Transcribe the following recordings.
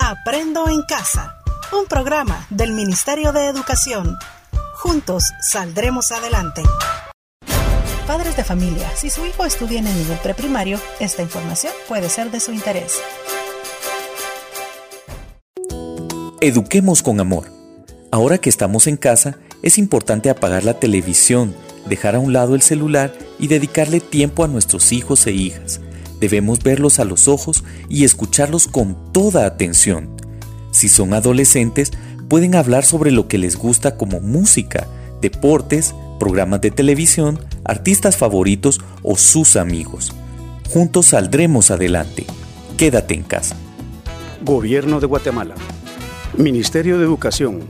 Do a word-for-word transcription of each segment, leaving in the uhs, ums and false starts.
Aprendo en Casa, un programa del Ministerio de Educación. Juntos saldremos adelante. Padres de familia, si su hijo estudia en el nivel preprimario, esta información puede ser de su interés. Eduquemos con amor. Ahora que estamos en casa, es importante apagar la televisión, dejar a un lado el celular y dedicarle tiempo a nuestros hijos e hijas. Debemos verlos a los ojos y escucharlos con toda atención. Si son adolescentes, pueden hablar sobre lo que les gusta como música, deportes, programas de televisión, artistas favoritos o sus amigos. Juntos saldremos adelante. Quédate en casa. Gobierno de Guatemala. Ministerio de Educación.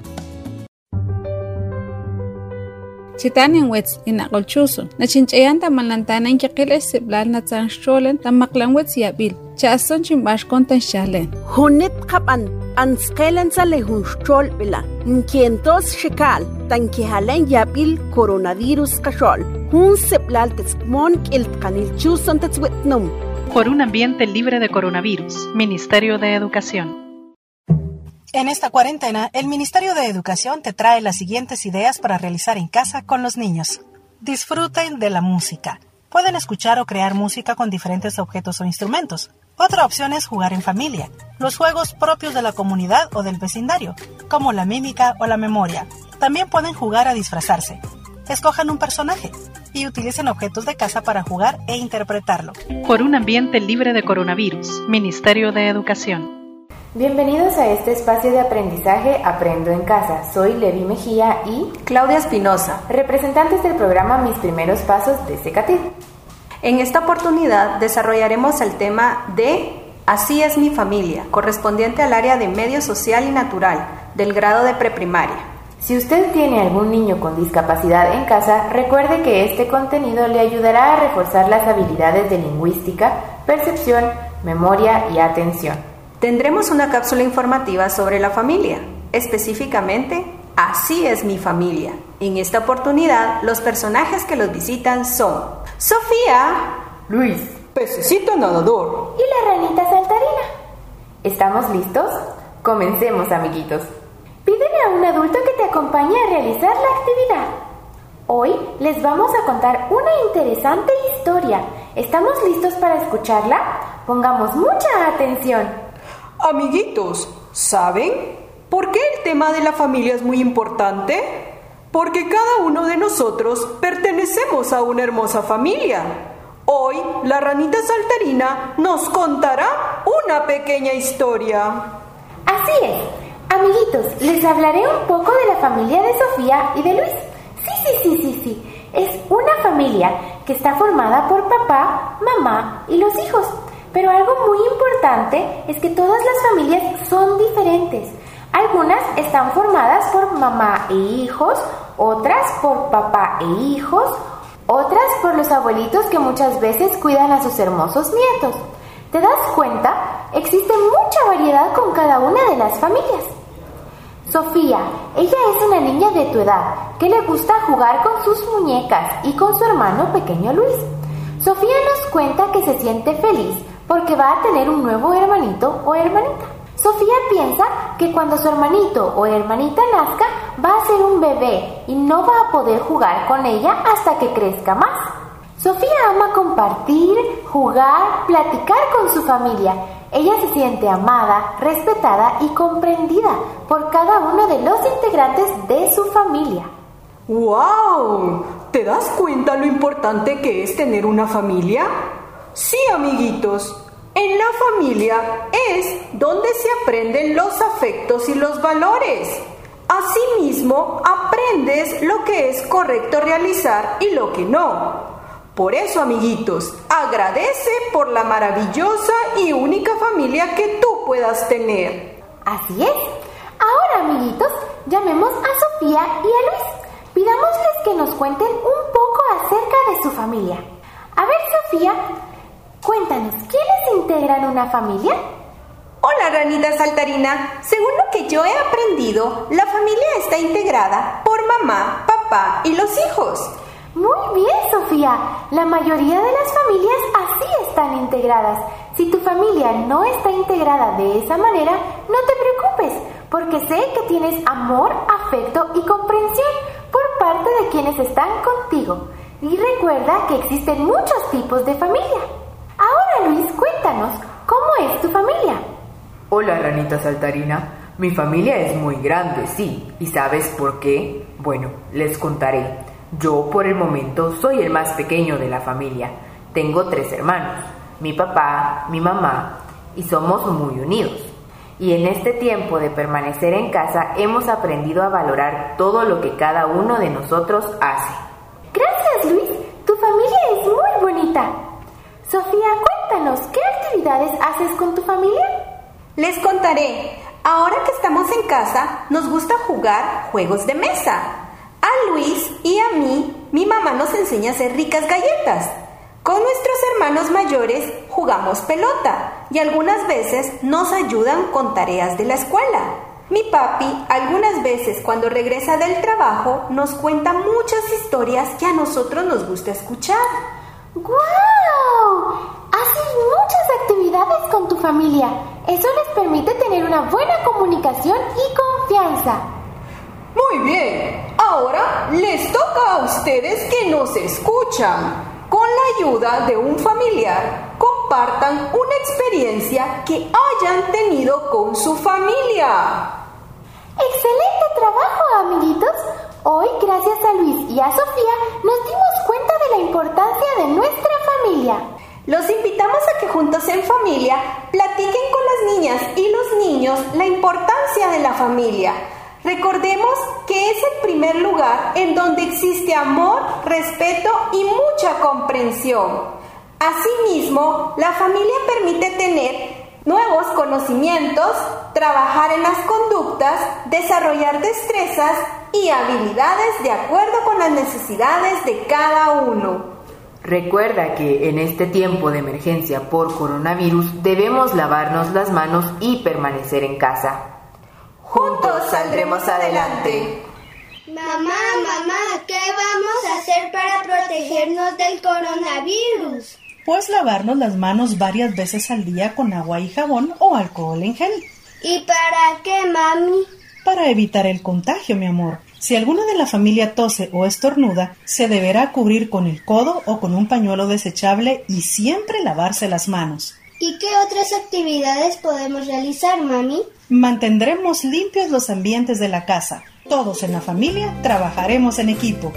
Chitanin wets inaqolchuso. Nachinchayan tamalantana inquiqiles siblal natsancholen tamaklan wets yabil. Chason chimbash kontan shalen. Hunet kapan anskelan sa lehunchol bila. Nkientos shikal tankihalen yabil coronavirus kashol. Hun siblal teskmon kiltkanil chuson tetswetnum. Por un ambiente libre de coronavirus. Ministerio de Educación. En esta cuarentena, el Ministerio de Educación te trae las siguientes ideas para realizar en casa con los niños. Disfruten de la música. Pueden escuchar o crear música con diferentes objetos o instrumentos. Otra opción es jugar en familia. Los juegos propios de la comunidad o del vecindario, como la mímica o la memoria. También pueden jugar a disfrazarse. Escojan un personaje y utilicen objetos de casa para jugar e interpretarlo. Por un ambiente libre de coronavirus. Ministerio de Educación. Bienvenidos a este espacio de aprendizaje Aprendo en Casa. Soy Levi Mejía y Claudia Espinosa, representantes del programa Mis Primeros Pasos de CECATID. En esta oportunidad desarrollaremos el tema de Así es mi familia, correspondiente al área de Medio Social y Natural del grado de preprimaria. Si usted tiene algún niño con discapacidad en casa, recuerde que este contenido le ayudará a reforzar las habilidades de lingüística, percepción, memoria y atención. Tendremos una cápsula informativa sobre la familia, específicamente, Así es mi familia. En esta oportunidad, los personajes que los visitan son Sofía, Luis, pececito nadador y la ranita saltarina. ¿Estamos listos? Comencemos, amiguitos. Pídele a un adulto que te acompañe a realizar la actividad. Hoy les vamos a contar una interesante historia. ¿Estamos listos para escucharla? Pongamos mucha atención. Amiguitos, ¿saben por qué el tema de la familia es muy importante? Porque cada uno de nosotros pertenecemos a una hermosa familia. Hoy, la ranita saltarina nos contará una pequeña historia. Así es. Amiguitos, les hablaré un poco de la familia de Sofía y de Luis. Sí, sí, sí, sí, sí. Es una familia que está formada por papá, mamá y los hijos. Pero algo muy importante es que todas las familias son diferentes. Algunas están formadas por mamá e hijos, otras por papá e hijos, otras por los abuelitos que muchas veces cuidan a sus hermosos nietos. ¿Te das cuenta? Existe mucha variedad con cada una de las familias. Sofía, ella es una niña de tu edad que le gusta jugar con sus muñecas y con su hermano pequeño Luis. Sofía nos cuenta que se siente feliz porque va a tener un nuevo hermanito o hermanita. Sofía piensa que cuando su hermanito o hermanita nazca, va a ser un bebé y no va a poder jugar con ella hasta que crezca más. Sofía ama compartir, jugar, platicar con su familia. Ella se siente amada, respetada y comprendida por cada uno de los integrantes de su familia. ¡Wow! ¿Te das cuenta lo importante que es tener una familia? Sí, amiguitos, en la familia es donde se aprenden los afectos y los valores. Asimismo, aprendes lo que es correcto realizar y lo que no. Por eso, amiguitos, agradece por la maravillosa y única familia que tú puedas tener. Así es. Ahora, amiguitos, llamemos a Sofía y a Luis. Pidámosles que nos cuenten un poco acerca de su familia. A ver, Sofía, cuéntanos, ¿quiénes integran una familia? Hola, ranita saltarina. Según lo que yo he aprendido, la familia está integrada por mamá, papá y los hijos. Muy bien, Sofía. La mayoría de las familias así están integradas. Si tu familia no está integrada de esa manera, no te preocupes, porque sé que tienes amor, afecto y comprensión por parte de quienes están contigo. Y recuerda que existen muchos tipos de familia. Ahora, Luis, cuéntanos, ¿cómo es tu familia? Hola, ranita saltarina. Mi familia es muy grande, sí. ¿Y sabes por qué? Bueno, les contaré. Yo, por el momento, soy el más pequeño de la familia. Tengo tres hermanos, mi papá, mi mamá, y somos muy unidos. Y en este tiempo de permanecer en casa, hemos aprendido a valorar todo lo que cada uno de nosotros hace. Gracias, Luis. Tu familia es muy bonita. Sofía, cuéntanos, ¿qué actividades haces con tu familia? Les contaré. Ahora que estamos en casa, nos gusta jugar juegos de mesa. A Luis y a mí, mi mamá nos enseña a hacer ricas galletas. Con nuestros hermanos mayores jugamos pelota y algunas veces nos ayudan con tareas de la escuela. Mi papi, algunas veces cuando regresa del trabajo, nos cuenta muchas historias que a nosotros nos gusta escuchar. ¡Guau! Haces muchas actividades con tu familia. Eso les permite tener una buena comunicación y confianza. Muy bien. Ahora les toca a ustedes que nos escuchan. Con la ayuda de un familiar, compartan una experiencia que hayan tenido con su familia. ¡Excelente trabajo, amiguitos! Hoy, gracias a Luis y a Sofía, nos dimos cuenta de la importancia de nuestra familia. Los invitamos a que juntos en familia platiquen con las niñas y los niños la importancia de la familia. Recordemos que es el primer lugar en donde existe amor, respeto y mucha comprensión. Asimismo, la familia permite tener nuevos conocimientos, trabajar en las conductas, desarrollar destrezas y habilidades de acuerdo con las necesidades de cada uno. Recuerda que en este tiempo de emergencia por coronavirus debemos lavarnos las manos y permanecer en casa. Juntos saldremos adelante. Mamá, mamá, ¿qué vamos a hacer para protegernos del coronavirus? Pues lavarnos las manos varias veces al día con agua y jabón o alcohol en gel. ¿Y para qué, mami? Para evitar el contagio, mi amor. Si alguno de la familia tose o estornuda, se deberá cubrir con el codo o con un pañuelo desechable y siempre lavarse las manos. ¿Y qué otras actividades podemos realizar, mami? Mantendremos limpios los ambientes de la casa. Todos en la familia trabajaremos en equipo.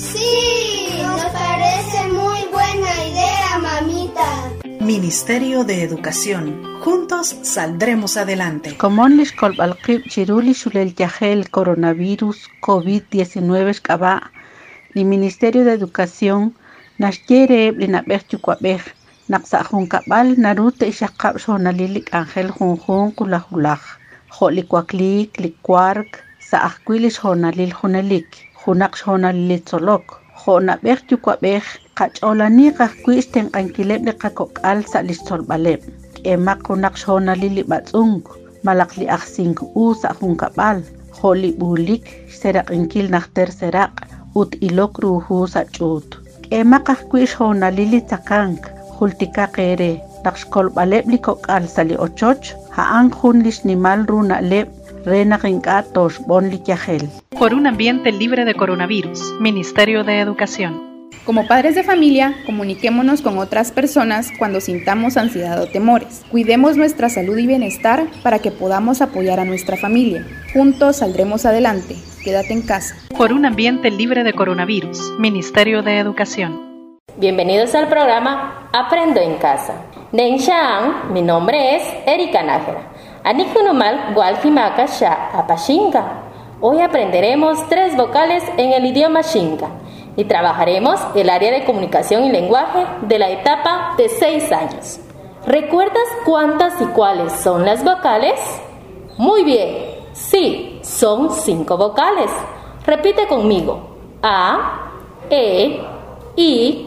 ¡Sí! Nos parece muy buena idea, mamita. Ministerio de Educación. Juntos saldremos adelante. Comonlish kolbalqib chiruli shulel yahel coronavirus COVID diecinueve kaba. Ni Ministerio de Educación nashkere blinabeh chukwabeh. Naksahun kabal narute ishakab shonalilik angel junjun kulahulaj. Jolikwaklik likwark saahkwilish honalil hunalik. Junak shonalilit solok. Jonabeh chukwabeh kacholani kahkwis ten ankileb de kakokal salis solbaleb. Emak junak shonalili batzung. Malakli aksing u sahun kabal. Joli bulik serak inkil nakter serak. Ut ilok ruhu sachut. Emak kahkwis honalili takank. Hultika kere, nakskol baleb likok al sali ochoch, haan junlis nimal runa leb, rena rinkatos bon likyahel. Por un ambiente libre de coronavirus, Ministerio de Educación. Como padres de familia, comuniquémonos con otras personas cuando sintamos ansiedad o temores. Cuidemos nuestra salud y bienestar para que podamos apoyar a nuestra familia. Juntos saldremos adelante. Quédate en casa. Por un ambiente libre de coronavirus, Ministerio de Educación. Bienvenidos al programa Aprendo en Casa. Nenshaan, mi nombre es Erika Nájera. Anikunumal Gualfimaka Sha Apashinga. Hoy aprenderemos tres vocales en el idioma Xinca y trabajaremos el área de comunicación y lenguaje de la etapa de seis años. ¿Recuerdas cuántas y cuáles son las vocales? Muy bien, sí, son cinco vocales. Repite conmigo. A, E, I,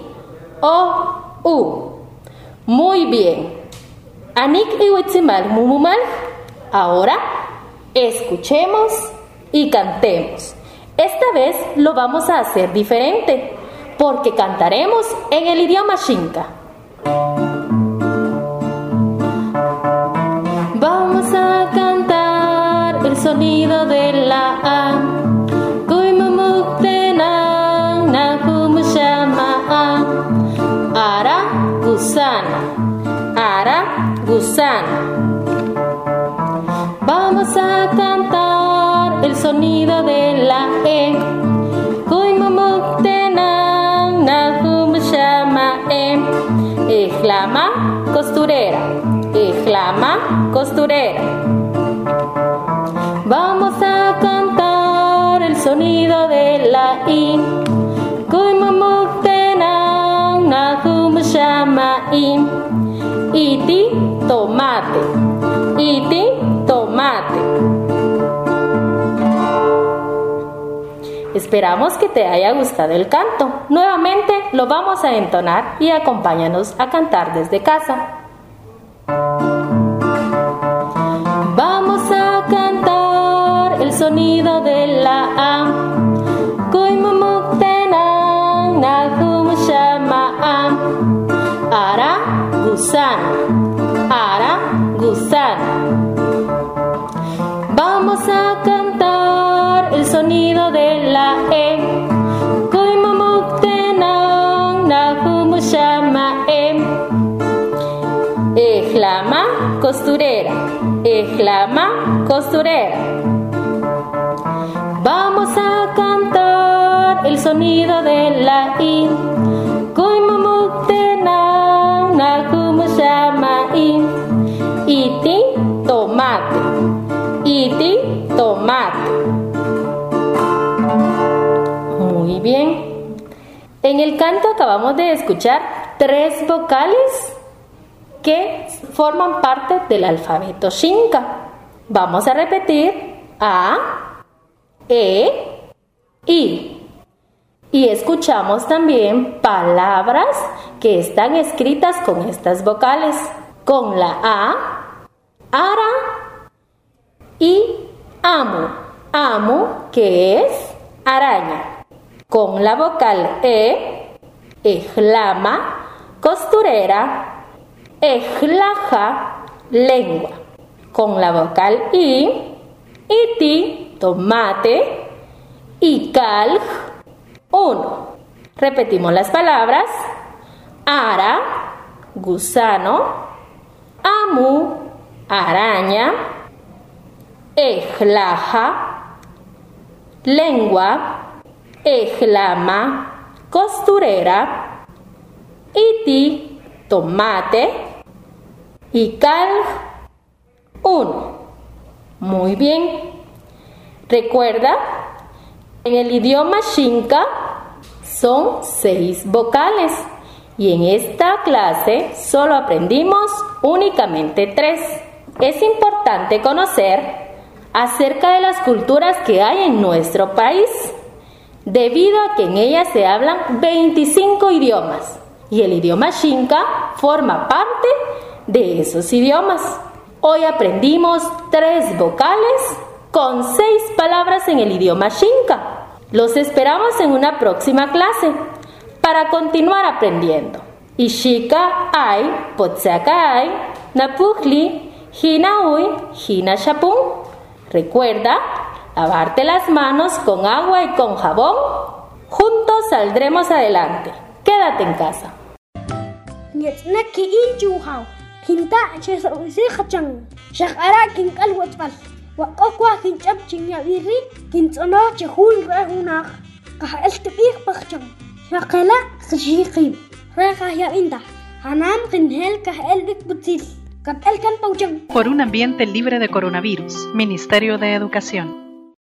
O, U. Muy bien. Anik y Huitzimal Mumumal. Ahora escuchemos y cantemos. Esta vez lo vamos a hacer diferente, porque cantaremos en el idioma Xinca. sonido de la A. Kuimumuktenang nakumushamaa. Ara, gusano. Ara, gusano. Vamos a cantar el sonido de la E. Kuimumuktenang nakumushamaa. Exclama, costurera. Exclama, costurera. Vamos a cantar el sonido de la I. Kuimumuktenang nakumushamaa. Iti, tomate. Iti, tomate. Esperamos que te haya gustado el canto. Nuevamente lo vamos a entonar y acompáñanos a cantar desde casa. Vamos a cantar el sonido de la A. Kuimumuktenang nakumushamaa. Ara, gusano. Ara, gusano. Vamos a cantar el sonido de la E. Kuimumuktenang nakumushamaa. Exclama, costurera. Exclama, costurera. Vamos a cantar el sonido de la I. Kuimumuktenang nakumushamaa. Iti, tomate. Iti, tomate. Muy bien. En el canto acabamos de escuchar tres vocales que forman parte del alfabeto Xinca. Vamos a repetir A, E, I. Y escuchamos también palabras que están escritas con estas vocales. Con la A, ara y amo. Amo, que es araña. Con la vocal E, ejlama, costurera. Ejlaja, lengua. Con la vocal I, iti, tomate. Y calj, uno. Repetimos las palabras. Ara, gusano. Amu, araña. Ejlaja, lengua. Ejlama, costurera. Iti, tomate. Y calj, uno. Muy bien. Recuerda, en el idioma Xinca son seis vocales y en esta clase solo aprendimos únicamente tres. Es importante conocer acerca de las culturas que hay en nuestro país, debido a que en ellas se hablan veinticinco idiomas y el idioma Xinca forma parte de esos idiomas. Hoy aprendimos tres vocales con seis palabras en el idioma Xinca. Los esperamos en una próxima clase para continuar aprendiendo. Ishika ay, potsaka ay, napujli, hinaui, hinashapun. Recuerda lavarte las manos con agua y con jabón. Juntos saldremos adelante. Quédate en casa. Kinta chesausi khachang shaqara kinkal watfal waqaqwa kinchab chinyabiri kintsono chehul rahunaq qahal tibih bakhchang shaqala khshiqib raqa ya inda hanam qinhel kahel bikbutil kapel kan pauchang. Por un ambiente libre de coronavirus, Ministerio de Educación.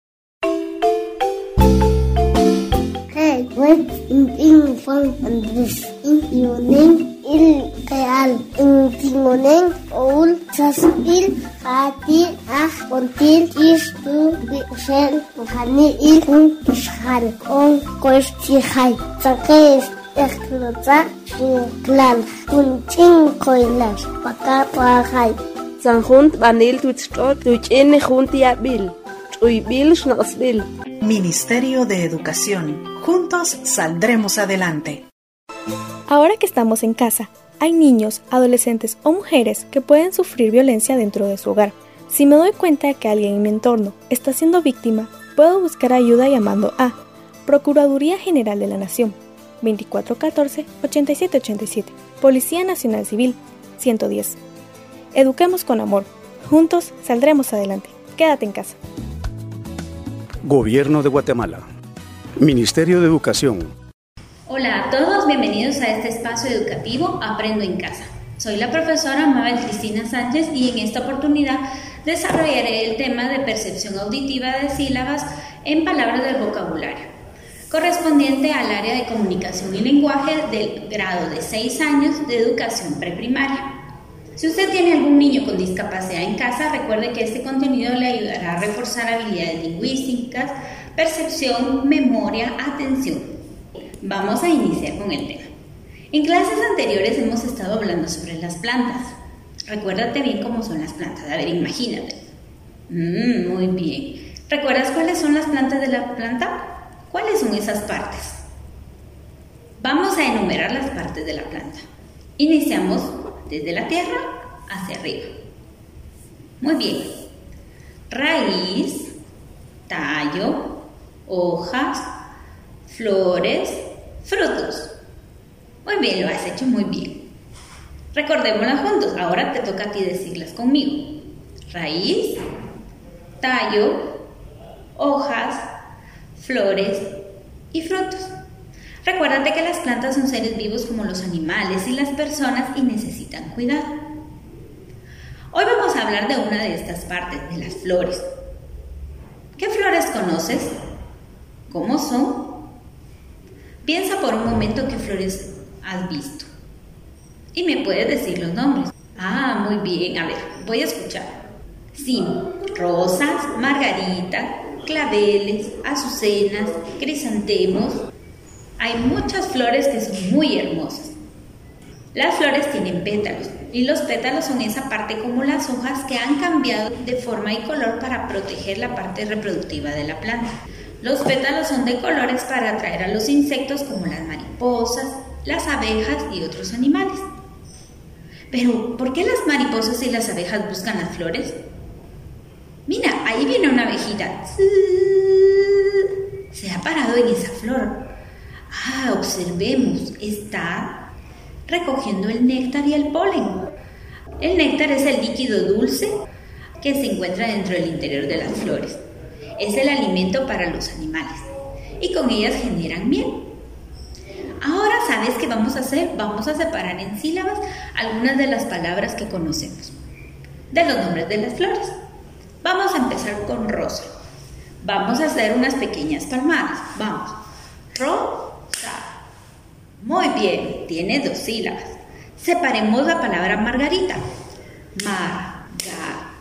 Hey, wait in in fun and this in your name. Il real intingonen oul sasil hati ah kontil is tu bisel hani il un ishal on koistihai sakes ekloza plan kuntin koilas paka pahai sanjunt banil tuchtot tuchene juntiabil tuibil shnasbil. Ministerio de Educación. Juntos saldremos adelante. Ahora que estamos en casa, hay niños, adolescentes o mujeres que pueden sufrir violencia dentro de su hogar. Si me doy cuenta de que alguien en mi entorno está siendo víctima, puedo buscar ayuda llamando a Procuraduría General de la Nación, veinticuatro catorce, ochenta y siete ochenta y siete, Policía Nacional Civil, ciento diez. Eduquemos con amor. Juntos saldremos adelante. Quédate en casa. Gobierno de Guatemala. Ministerio de Educación. Hola a todos, bienvenidos a este espacio educativo Aprendo en Casa. Soy la profesora Mabel Cristina Sánchez y en esta oportunidad desarrollaré el tema de percepción auditiva de sílabas en palabras del vocabulario, correspondiente al área de comunicación y lenguaje del grado de seis años de educación preprimaria. Si usted tiene algún niño con discapacidad en casa, recuerde que este contenido le ayudará a reforzar habilidades lingüísticas, percepción, memoria, atención. Vamos a iniciar con el tema. En clases anteriores hemos estado hablando sobre las plantas. Recuérdate bien cómo son las plantas. A ver, imagínate. Mm, muy bien. ¿Recuerdas cuáles son las plantas de la planta? ¿Cuáles son esas partes? Vamos a enumerar las partes de la planta. Iniciamos desde la tierra hacia arriba. Muy bien. Raíz, tallo, hojas, flores, frutos. Muy bien, lo has hecho muy bien. Recordémoslas juntos. Ahora te toca a ti decirlas conmigo. Raíz, tallo, hojas, flores y frutos. Recuérdate que las plantas son seres vivos como los animales y las personas y necesitan cuidado. Hoy vamos a hablar de una de estas partes, de las flores. ¿Qué flores conoces? ¿Cómo son? Piensa por un momento qué flores has visto. Y me puedes decir los nombres. Ah, muy bien. A ver, voy a escuchar. Sí, rosas, margaritas, claveles, azucenas, crisantemos. Hay muchas flores que son muy hermosas. Las flores tienen pétalos y los pétalos son esa parte como las hojas que han cambiado de forma y color para proteger la parte reproductiva de la planta. Los pétalos son de colores para atraer a los insectos como las mariposas, las abejas y otros animales. Pero, ¿por qué las mariposas y las abejas buscan las flores? Mira, ahí viene una abejita. Se ha parado en esa flor. Ah, observemos, está recogiendo el néctar y el polen. El néctar es el líquido dulce que se encuentra dentro del interior de las flores. Es el alimento para los animales y con ellas generan miel. Ahora, ¿sabes qué vamos a hacer? Vamos a separar en sílabas algunas de las palabras que conocemos, de los nombres de las flores. Vamos a empezar con rosa. Vamos a hacer unas pequeñas palmadas. Vamos. Rosa. Muy bien, tiene dos sílabas. Separemos la palabra margarita. Margarita.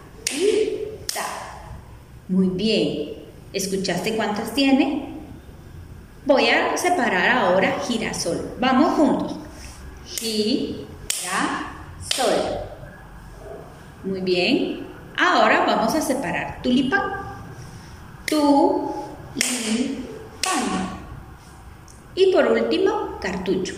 Muy bien. ¿Escuchaste cuántas tiene? Voy a separar ahora girasol. Vamos juntos. Girasol. Muy bien. Ahora vamos a separar tulipán. Tulipán. Y por último, cartucho.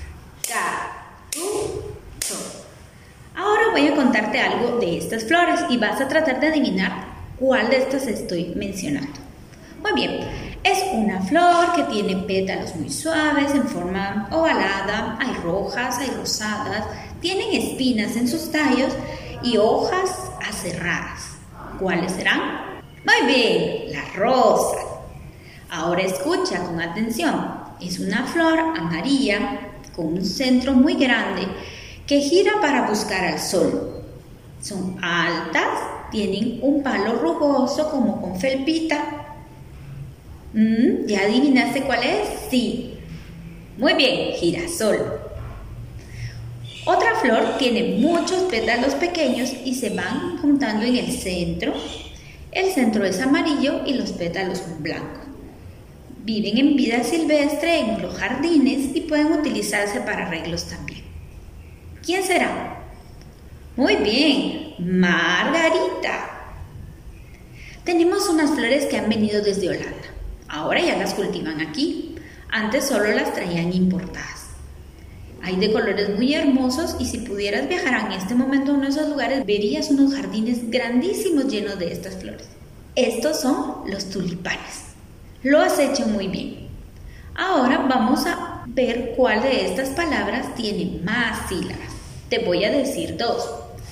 Cartucho. Ahora voy a contarte algo de estas flores y vas a tratar de adivinar cuál de estas estoy mencionando. Muy bien, es una flor que tiene pétalos muy suaves en forma ovalada, hay rojas, hay rosadas, tienen espinas en sus tallos y hojas aserradas. ¿Cuáles serán? Muy bien, la rosa. Ahora escucha con atención. Es una flor amarilla con un centro muy grande que gira para buscar al sol. Son altas, tienen un palo rugoso como con felpita. ¿Mm? ¿Ya adivinaste cuál es? Sí. Muy bien, girasol. Otra flor tiene muchos pétalos pequeños y se van juntando en el centro. El centro es amarillo y los pétalos son blancos. Viven en vida silvestre en los jardines y pueden utilizarse para arreglos también. ¿Quién será? Muy bien, margarita. Tenemos unas flores que han venido desde Holanda. Ahora ya las cultivan aquí. Antes solo las traían importadas. Hay de colores muy hermosos y si pudieras viajar en este momento a uno de esos lugares, verías unos jardines grandísimos llenos de estas flores. Estos son los tulipanes. Lo has hecho muy bien. Ahora vamos a ver cuál de estas palabras tiene más sílabas. Te voy a decir dos.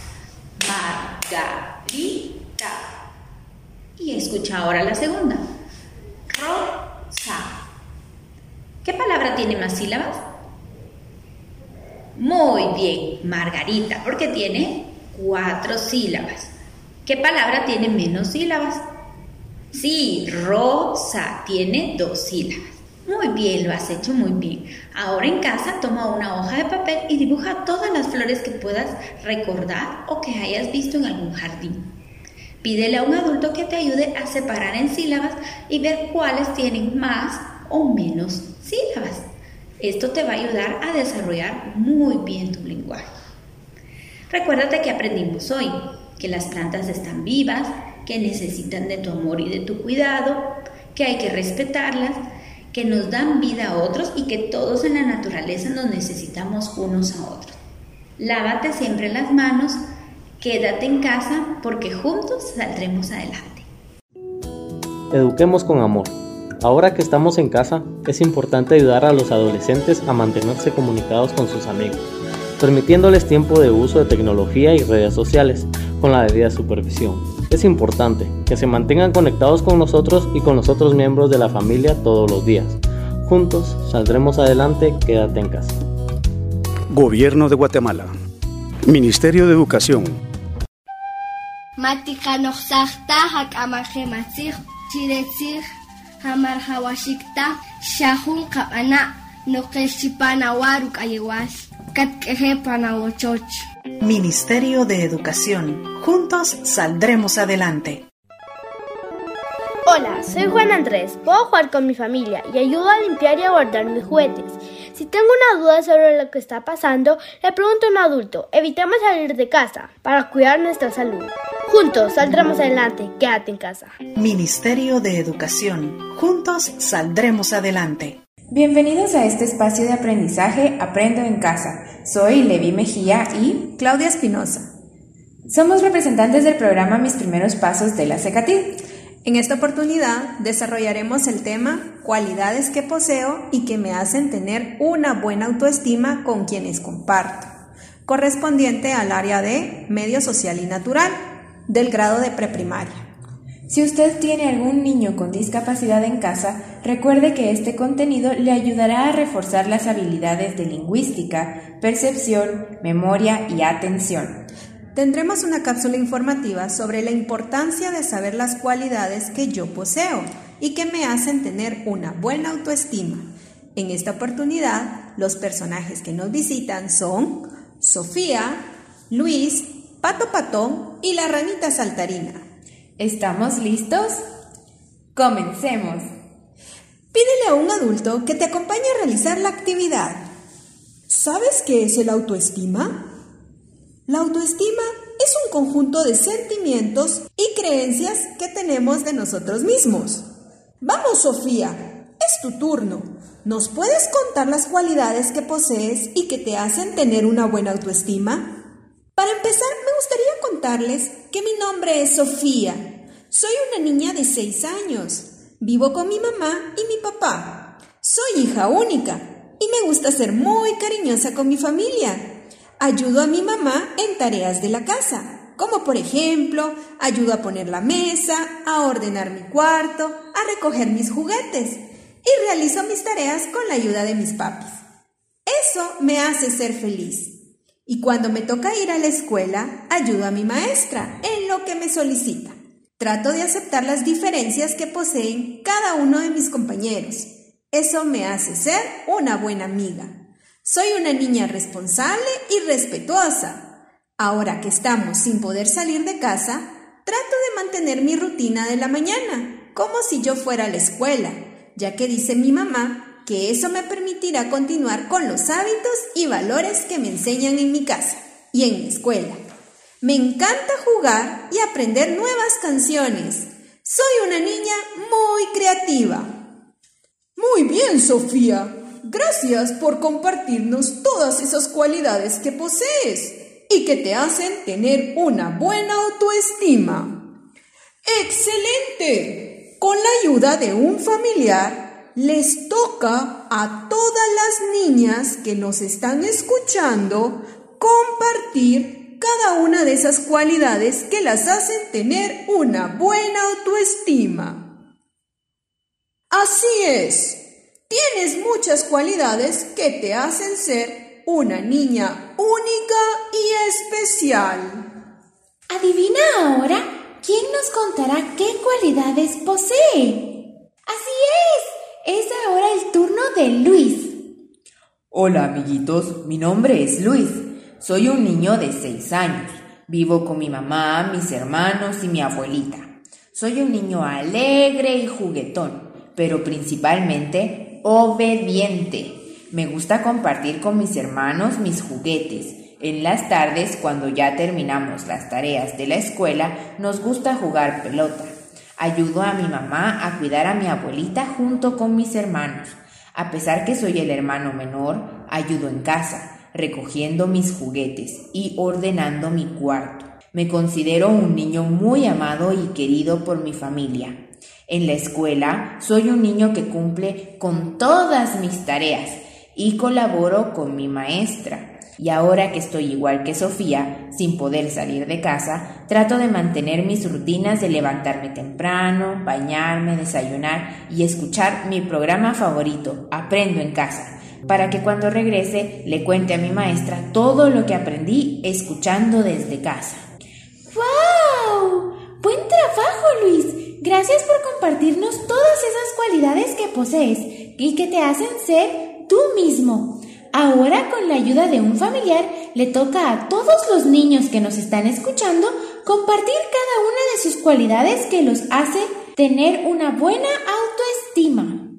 Margarita. Y escucha ahora la segunda. Rosa. ¿Qué palabra tiene más sílabas? Muy bien, Margarita, porque tiene cuatro sílabas. ¿Qué palabra tiene menos sílabas? Sí, Rosa, tiene dos sílabas. Muy bien, lo has hecho muy bien. Ahora en casa toma una hoja de papel y dibuja todas las flores que puedas recordar o que hayas visto en algún jardín. Pídele a un adulto que te ayude a separar en sílabas y ver cuáles tienen más o menos sílabas. Esto te va a ayudar a desarrollar muy bien tu lenguaje. Recuérdate que aprendimos hoy que las plantas están vivas, que necesitan de tu amor y de tu cuidado, que hay que respetarlas, que nos dan vida a otros y que todos en la naturaleza nos necesitamos unos a otros. Lávate siempre las manos, quédate en casa porque juntos saldremos adelante. Eduquemos con amor. Ahora que estamos en casa, es importante ayudar a los adolescentes a mantenerse comunicados con sus amigos, permitiéndoles tiempo de uso de tecnología y redes sociales, con la debida supervisión. Es importante que se mantengan conectados con nosotros y con los otros miembros de la familia todos los días. Juntos saldremos adelante, quédate en casa. Gobierno de Guatemala. Ministerio de Educación. Ministerio de Educación. Juntos saldremos adelante. Hola, soy Juan Andrés. Puedo jugar con mi familia y ayudo a limpiar y a guardar mis juguetes. Si tengo una duda sobre lo que está pasando, le pregunto a un adulto. Evitemos salir de casa para cuidar nuestra salud. Juntos saldremos adelante. Quédate en casa. Ministerio de Educación. Juntos saldremos adelante. Bienvenidos a este espacio de aprendizaje Aprendo en Casa. Soy Levi Mejía y Claudia Espinosa. Somos representantes del programa Mis Primeros Pasos de la CECATID. En esta oportunidad desarrollaremos el tema cualidades que poseo y que me hacen tener una buena autoestima con quienes comparto, correspondiente al área de medio social y natural del grado de preprimaria. Si usted tiene algún niño con discapacidad en casa, recuerde que este contenido le ayudará a reforzar las habilidades de lingüística, percepción, memoria y atención. Tendremos una cápsula informativa sobre la importancia de saber las cualidades que yo poseo y que me hacen tener una buena autoestima. En esta oportunidad, los personajes que nos visitan son Sofía, Luis, Pato Patón y la ranita saltarina. ¿Estamos listos? ¡Comencemos! Pídele a un adulto que te acompañe a realizar la actividad. ¿Sabes qué es el autoestima? La autoestima es un conjunto de sentimientos y creencias que tenemos de nosotros mismos. Vamos, Sofía, es tu turno. ¿Nos puedes contar las cualidades que posees y que te hacen tener una buena autoestima? Para empezar, me gustaría contarles que mi nombre es Sofía. Soy una niña de seis años. Vivo con mi mamá y mi papá. Soy hija única y me gusta ser muy cariñosa con mi familia. Ayudo a mi mamá en tareas de la casa, como por ejemplo, ayudo a poner la mesa, a ordenar mi cuarto, a recoger mis juguetes y realizo mis tareas con la ayuda de mis papis. Eso me hace ser feliz. Y cuando me toca ir a la escuela, ayudo a mi maestra en lo que me solicita. Trato de aceptar las diferencias que poseen cada uno de mis compañeros. Eso me hace ser una buena amiga. Soy una niña responsable y respetuosa. Ahora que estamos sin poder salir de casa, trato de mantener mi rutina de la mañana, como si yo fuera a la escuela, ya que dice mi mamá que eso me permitirá continuar con los hábitos y valores que me enseñan en mi casa y en mi escuela. Me encanta jugar y aprender nuevas canciones. Soy una niña muy creativa. Muy bien, Sofía. gracias por compartirnos todas esas cualidades que posees y que te hacen tener una buena autoestima. ¡Excelente! Con la ayuda de un familiar, les toca a todas las niñas que nos están escuchando compartir cada una de esas cualidades que las hacen tener una buena autoestima. Así es, tienes muchas cualidades que te hacen ser una niña única y especial. ¿Adivina ahora quién nos contará qué cualidades posee? Así es, es ahora el turno de Luis. Hola amiguitos, mi nombre es Luis. Soy un niño de seis años. Vivo con mi mamá, mis hermanos y mi abuelita. Soy un niño alegre y juguetón, pero principalmente obediente. Me gusta compartir con mis hermanos mis juguetes. En las tardes, cuando ya terminamos las tareas de la escuela, nos gusta jugar pelota. Ayudo a mi mamá a cuidar a mi abuelita junto con mis hermanos. A pesar que soy el hermano menor, ayudo en casa, recogiendo mis juguetes y ordenando mi cuarto. Me considero un niño muy amado y querido por mi familia. En la escuela, soy un niño que cumple con todas mis tareas y colaboro con mi maestra. Y ahora que estoy igual que Sofía, sin poder salir de casa, trato de mantener mis rutinas de levantarme temprano, bañarme, desayunar y escuchar mi programa favorito, Aprendo en Casa, para que cuando regrese le cuente a mi maestra todo lo que aprendí escuchando desde casa. ¡Wow! ¡Buen trabajo, Luis! Gracias por compartirnos todas esas cualidades que posees y que te hacen ser tú mismo. Ahora, con la ayuda de un familiar, le toca a todos los niños que nos están escuchando compartir cada una de sus cualidades que los hace tener una buena autoestima.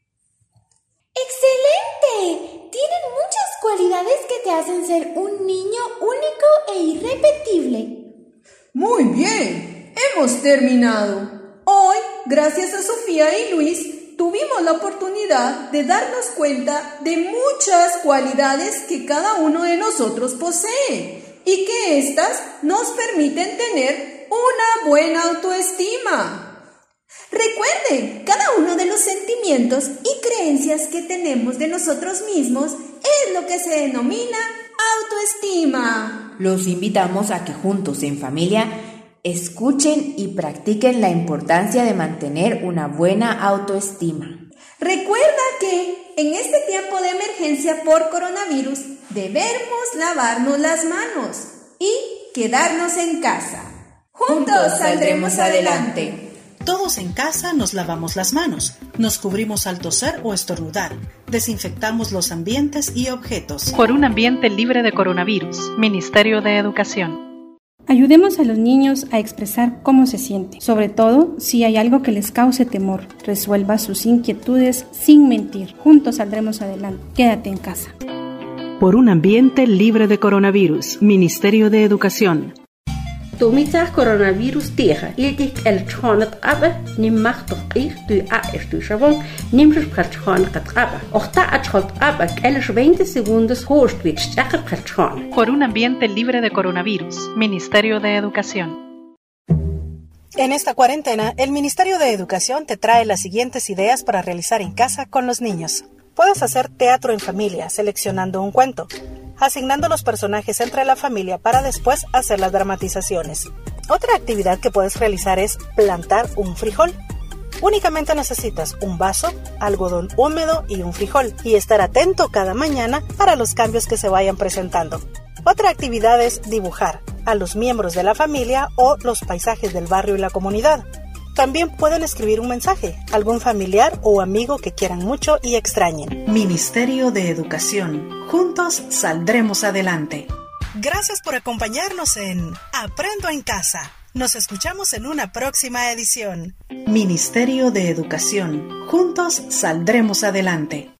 ¡Excelente! Tienen muchas cualidades que te hacen ser un niño único e irrepetible. Muy bien, hemos terminado. Hoy, gracias a Sofía y Luis, tuvimos la oportunidad de darnos cuenta de muchas cualidades que cada uno de nosotros posee y que éstas nos permiten tener una buena autoestima. Recuerden, cada uno de los sentimientos y creencias que tenemos de nosotros mismos es lo que se denomina autoestima. Los invitamos a que juntos en familia escuchen y practiquen la importancia de mantener una buena autoestima. Recuerda que en este tiempo de emergencia por coronavirus debemos lavarnos las manos y quedarnos en casa. Juntos saldremos adelante. Todos en casa nos lavamos las manos, nos cubrimos al toser o estornudar, desinfectamos los ambientes y objetos. Por un ambiente libre de coronavirus, Ministerio de Educación. Ayudemos a los niños a expresar cómo se sienten, sobre todo si hay algo que les cause temor. Resuelva sus inquietudes sin mentir. Juntos saldremos adelante. Quédate en casa. Por un ambiente libre de coronavirus, Ministerio de Educación. Tumitsa coronavirus tieja, ildik el chonat aba, nimmach doch ich du a erstu shavon, nimmer karchon kataba. Ochta achot aba, el veinte segundos hoostwitch chakar karchon. Por un ambiente libre de coronavirus, Ministerio de Educación. En esta cuarentena, el Ministerio de Educación te trae las siguientes ideas para realizar en casa con los niños. Puedes hacer teatro en familia, seleccionando un cuento, asignando los personajes entre la familia para después hacer las dramatizaciones. Otra actividad que puedes realizar es plantar un frijol. Únicamente necesitas un vaso, algodón húmedo y un frijol, y estar atento cada mañana para los cambios que se vayan presentando. Otra actividad es dibujar a los miembros de la familia o los paisajes del barrio y la comunidad. También pueden escribir un mensaje, algún familiar o amigo que quieran mucho y extrañen. Ministerio de Educación. Juntos saldremos adelante. Gracias por acompañarnos en Aprendo en Casa. Nos escuchamos en una próxima edición. Ministerio de Educación. Juntos saldremos adelante.